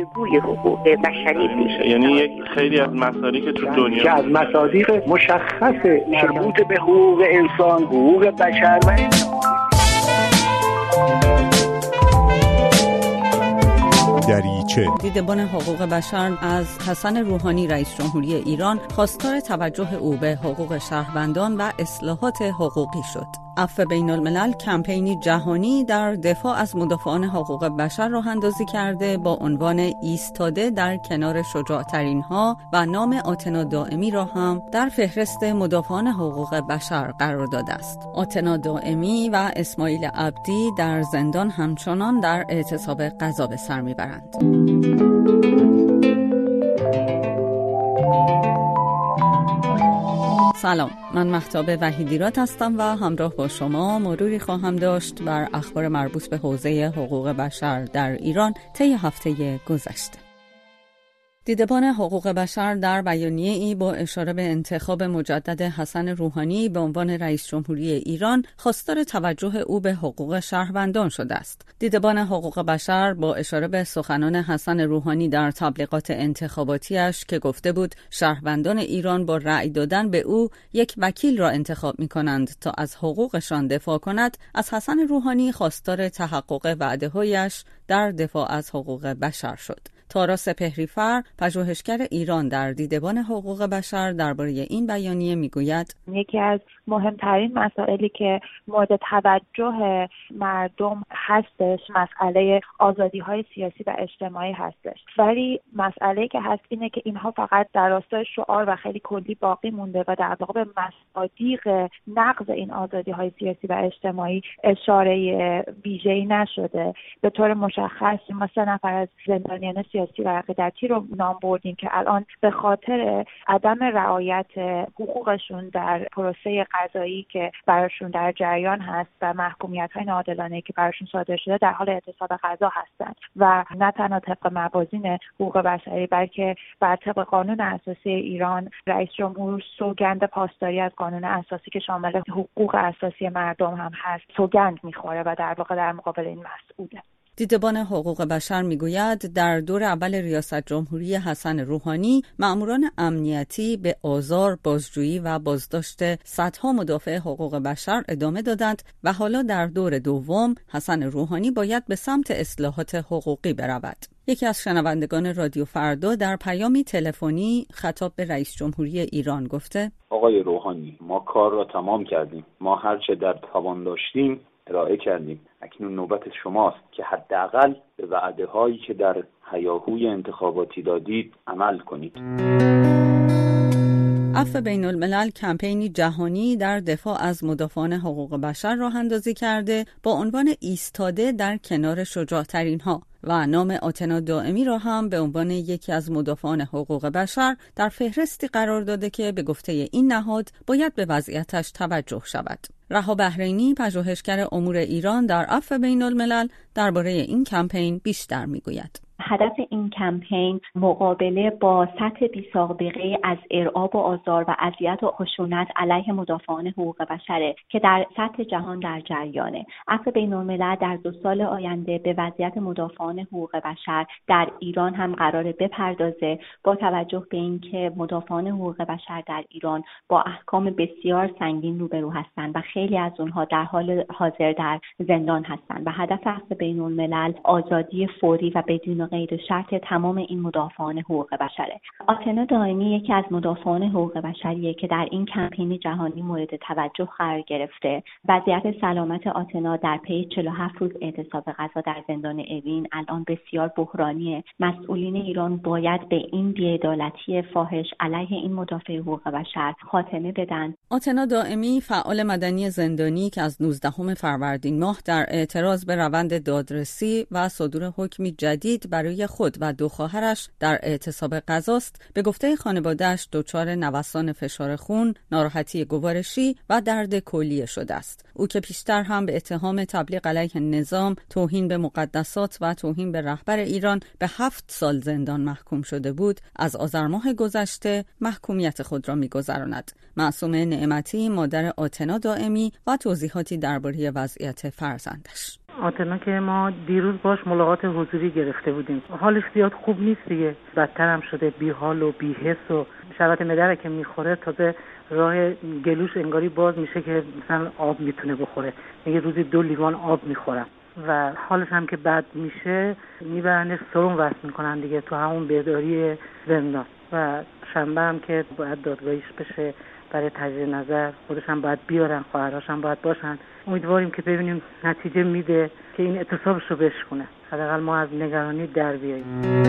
الگوی حقوق بشری میشه. یعنی یک خیلی از مصادیق که تو دنیا که از مصادیق مشخص مربوط به حقوق انسان، حقوق بشر و دریچه. دیدبان حقوق بشر از حسن روحانی رئیس جمهوری ایران خواستار توجه او به حقوق شهروندان و اصلاحات حقوقی شد. عفو بین الملل کمپینی جهانی در دفاع از مدافعان حقوق بشر راه اندازی کرده با عنوان ایستاده در کنار شجاع‌ترین ها و نام آتنا دائمی را هم در فهرست مدافعان حقوق بشر قرار داده است. آتنا دائمی و اسماعیل عبدی در زندان همچنان در اعتصاب غذا به سر میبرند. سلام، من مهتاب وحیدیراد هستم و همراه با شما مروری خواهم داشت بر اخبار مربوط به حوزه حقوق بشر در ایران طی هفته گذشته. دیدبان حقوق بشر در بیانیه‌ای با اشاره به انتخاب مجدد حسن روحانی به عنوان رئیس جمهوری ایران خواستار توجه او به حقوق شهروندان شده است. دیدبان حقوق بشر با اشاره به سخنان حسن روحانی در تبلیغات انتخاباتیش که گفته بود شهروندان ایران با رأی دادن به او یک وکیل را انتخاب می‌کنند تا از حقوقشان دفاع کند، از حسن روحانی خواستار تحقق وعده‌هایش در دفاع از حقوق بشر شد. تارا سپهری‌فر، پژوهشگر ایران در دیدبان حقوق بشر، درباره این بیانیه میگوید یکی از مهمترین مسائلی که مورد توجه مردم هستش مسئله آزادی‌های سیاسی و اجتماعی هستش، ولی مسئله که هست اینه که اینها فقط در راستای شعار و خیلی کلی باقی مونده و در واقع به مصادیق نقض این آزادی‌های سیاسی و اجتماعی اشاره ویژه‌ای نشده. به طور مشخص ما 3 نفر از زندانیان سیاسی و عقیدتی رو نام بردیم که الان به خاطر عدم رعایت حقوقشون در پروسه قضایی که براشون در جریان هست و محکومیت‌های ناعادلانه‌ای که براشون صادر شده در حال اعتصاب قضا هستند و نه تنها طبق موازین حقوق بشری بلکه بر طبق قانون اساسی ایران رئیس جمهور سوگند پاسداری از قانون اساسی که شامل حقوق اساسی مردم هم هست سوگند می‌خوره و در واقع در مقابل این مسئوله. دیدبان حقوق بشر میگوید در دور اول ریاست جمهوری حسن روحانی مأموران امنیتی به آزار، بازجویی و بازداشت صدها مدافع حقوق بشر ادامه دادند و حالا در دور دوم حسن روحانی باید به سمت اصلاحات حقوقی برود. یکی از شنوندگان رادیو فردا در پیامی تلفنی خطاب به رئیس جمهوری ایران گفته: آقای روحانی، ما کار را تمام کردیم. ما هرچه در توان داشتیم ارائه کردیم. اکنون نوبت شماست که حداقل به وعده‌هایی که در هیاهوی انتخاباتی دادید عمل کنید. عفو بین الملل کمپینی جهانی در دفاع از مدافعان حقوق بشر راه اندازی کرده با عنوان ایستاده در کنار شجاع‌ترین ها و نام آتنا دائمی را هم به عنوان یکی از مدافعان حقوق بشر در فهرستی قرار داده که به گفته این نهاد باید به وضعیتش توجه شود. رها بحرینی، پژوهشگر امور ایران در عفو بین الملل، درباره این کمپین بیشتر میگوید. هدف این کمپین مقابله با سطح بی‌سابقه از ارعاب و آزار و اذیت و خشونت علیه مدافعان حقوق بشره که در سطح جهان در جریانه. عفو بین الملل در 2 سال آینده به وضعیت مدافعان حقوق بشر در ایران هم قراره بپردازه با توجه به اینکه مدافعان حقوق بشر در ایران با احکام بسیار سنگین روبرو هستند و خیلی از اونها در حال حاضر در زندان هستند و هدف عفو بین الملل آزادی فوری و بدون غیر شرط تمام این مدافعان حقوق بشره. آتنا دائمی یکی از مدافعان حقوق بشریه که در این کمپین جهانی مورد توجه قرار گرفته. وضعیت سلامت آتنا در پی 47 روز اعتصاب غذا در زندان اوین الان بسیار بحرانیه. مسئولین ایران باید به این بی‌عدالتی فاحش علیه این مدافع حقوق بشر خاتمه بدن. آتنا دائمی فعال مدنی زندانی که از 19 فروردین ماه در اعتراض به روند دادرسی و صدور حکمی جدید برای خود و 2 خواهرش در اعتصاب غذاست، به گفته خانواده‌اش دچار نوسان فشار خون، ناراحتی گوارشی و درد کلیه شده است. او که پیشتر هم به اتهام تبلیغ علیه نظام، توهین به مقدسات و توهین به رهبر ایران به 7 سال زندان محکوم شده بود، از آذر ماه گذشته محکومیت خود را می‌گذراند. معصومه نعمتی، مادر آتنا دائمی، و توضیحاتی درباره وضعیت فرزندش. آتنا که ما دیروز باش ملاقات حضوری گرفته بودیم، حالش زیاد خوب نیست دیگه، بدتر هم شده، بی حال و بی حس و شربت مدره که میخوره تازه راه گلوش انگاری باز میشه که مثلا آب میتونه بخوره، میگه روزی 2 لیوان آب میخورم و حالش هم که بد میشه میبرنش سرم وصل میکنن دیگه تو همون بهداری زندان و شنبه هم که باید دادگاهیش بشه برای تجدید نظر، خودش هم باید بیارن، خواهرهاش هم باید باشن. امیدواریم که ببینیم نتیجه میده که این اعتصابش رو بشکنه، حداقل ما از نگرانی در بیاییم.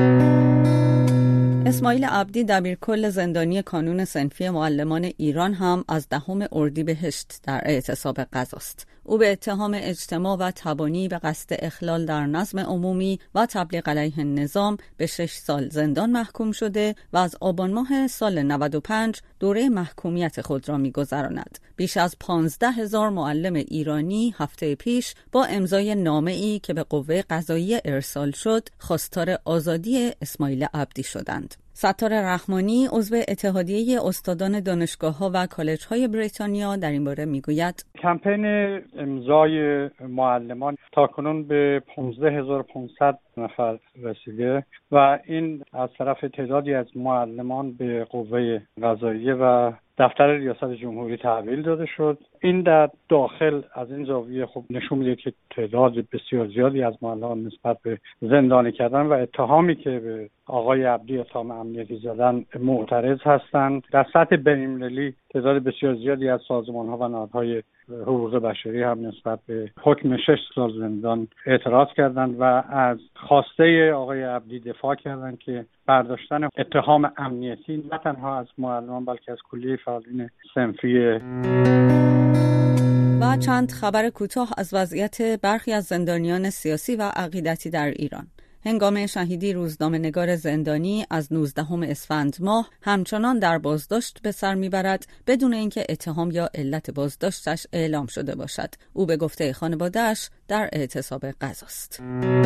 اسماعیل عبدی دبیرکل زندانی کانون صنفی معلمان ایران هم از 10 اردیبهشت در اعتصاب غذاست. او به اتهام اجتماع و تبانی به قصد اخلال در نظم عمومی و تبلیغ علیه النظام به 6 سال زندان محکوم شده و از آبان ماه سال 95 دوره محکومیت خود را می‌گذراند. بیش از 15,000 معلم ایرانی هفته پیش با امضای نامه‌ای که به قوه قضاییه ارسال شد، خواستار آزادی اسماعیل عبدی شدند. ستار رحمانی عضو اتحادیه استادان دانشگاه‌ها و کالج‌های بریتانیا در این باره میگوید کمپین امضای معلمان تاکنون به 15500 نفر رسیده و این از طرف تعدادی از معلمان به قوه قضاییه و دفتر ریاست جمهوری تحویل داده شد. این در داخل از این زاویه خب نشون میده که تعداد بسیار زیادی از معلمان نسبت به زندانی کردن و اتهامی که به آقای عبدی اتهام امنیتی زدن معترض هستند. در سطح بین‌المللی تعداد بسیار زیادی از سازمان‌ها و نهادهای حقوق بشری هم نسبت به حکم 6 سال زندان اعتراض کردند و از خواسته آقای عبدی دفاع کردند که برداشتن اتهام امنیتی نه تنها از معلمان بلکه از کلیه فعالین صنفی. و چند خبر کوتاه از وضعیت برخی از زندانیان سیاسی و عقیدتی در ایران. هنگام شهیدی روزنامه‌نگار زندانی از 19 اسفند ماه همچنان در بازداشت به سر میبرد بدون اینکه اتهام یا علت بازداشتش اعلام شده باشد. او به گفته خانواده‌اش در اعتصاب غذاست.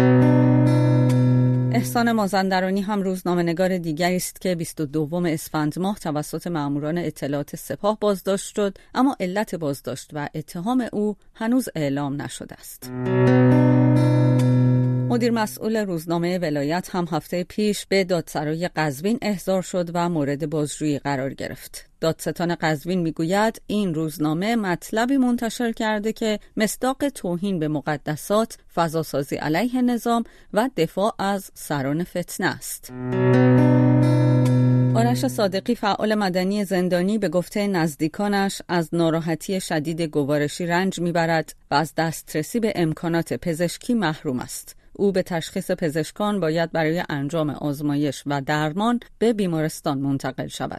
احسان مازندرانی هم روزنامه‌نگار دیگری است که 22 اسفند ماه توسط مأموران اطلاعات سپاه بازداشت شد، اما علت بازداشت و اتهام او هنوز اعلام نشده است. مدیر مسئول روزنامه ولایت هم هفته پیش به دادسرای قزوین احضار شد و مورد بازجویی قرار گرفت. دادستان قزوین میگوید این روزنامه مطلبی منتشر کرده که مصداق توهین به مقدسات، فضاسازی علیه نظام و دفاع از سران فتنه است. آرش صادقی فعال مدنی زندانی به گفته نزدیکانش از ناراحتی شدید گوارشی رنج میبرد و از دسترسی به امکانات پزشکی محروم است. او به تشخیص پزشکان باید برای انجام آزمایش و درمان به بیمارستان منتقل شود.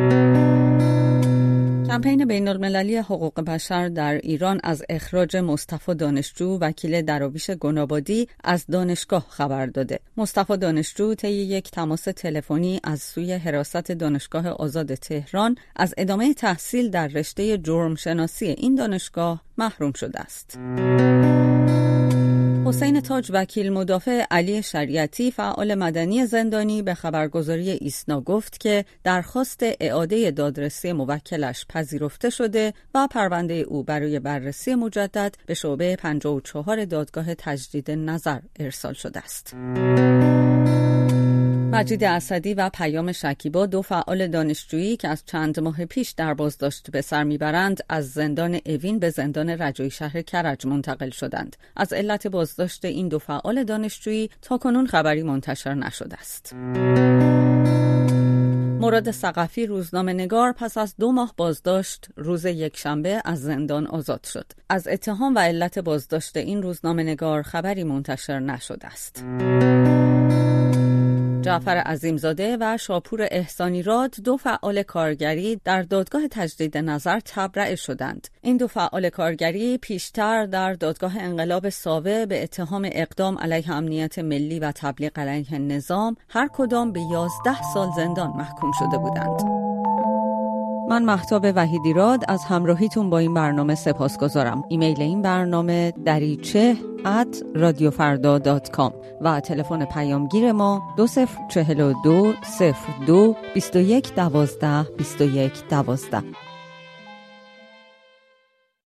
کمپین بین‌المللی حقوق بشر در ایران از اخراج مصطفی دانشجو وکیل دراویش گنابادی از دانشگاه خبر داده. مصطفی دانشجو طی یک تماس تلفنی از سوی حراست دانشگاه آزاد تهران از ادامه تحصیل در رشته جرم شناسی این دانشگاه محروم شده است. حسین تاج وکیل مدافع علی شریعتی فعال مدنی زندانی به خبرگزاری ایسنا گفت که درخواست اعاده دادرسی موکلش پذیرفته شده و پرونده او برای بررسی مجدد به شعبه 54 دادگاه تجدید نظر ارسال شده است. مجید اسدی و پیام شکیبا دو فعال دانشجویی که از چند ماه پیش در بازداشت به سر میبرند از زندان اوین به زندان رجایی شهر کرج منتقل شدند. از علت بازداشت این دو فعال دانشجویی تاکنون خبری منتشر نشده است. مراد ثقفی روزنامه‌نگار پس از 2 ماه بازداشت روز یکشنبه از زندان آزاد شد. از اتهام و علت بازداشت این روزنامه‌نگار خبری منتشر نشده است. جعفر عظیمزاده و شاپور احسانی راد دو فعال کارگری در دادگاه تجدید نظر تبرئه شدند. این دو فعال کارگری پیشتر در دادگاه انقلاب ساوه به اتهام اقدام علیه امنیت ملی و تبلیغ علیه نظام هر کدام به 11 سال زندان محکوم شده بودند. من مهتاب وحیدیراد از همراهیتون با این برنامه سپاسگزارم. ایمیل این برنامه dariche@radiofarda.com و تلفن پیامگیر ما 2042 02 21 12 21 12.